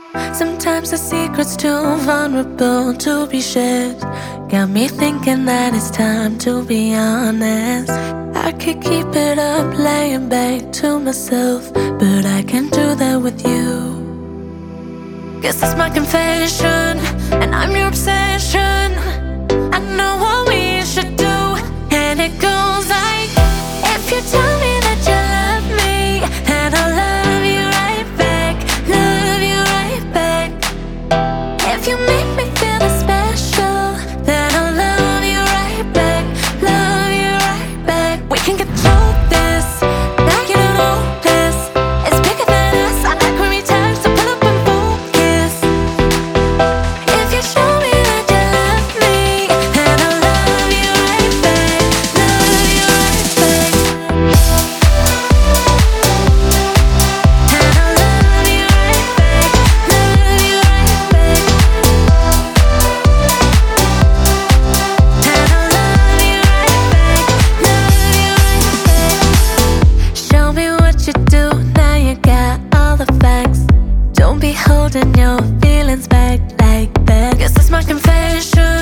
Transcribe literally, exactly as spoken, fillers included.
Sometimes the secret's too vulnerable to be shared. Got me thinking that it's time to be honest. I could keep it up, laying back to myself, but I can't do that with you. Guess it's my confession, and I'm your obsession. I know what we should do, and it goes like, if you tell me that you love me, and I'll love you right back, love you right back. If you make me feel special, then I'll love you right back, love you right back. We can control this, now you don't know this. It's bigger than us, I like when we touch, so pull up and focus. If you show me that you love me, then I'll love you right back, love you right back. And I'll love you right back, love you right back. And I'll love you right back, love you right back. Show me what you do, now you got all the facts. Don't be holding your feelings back like that. Guess it's my confession,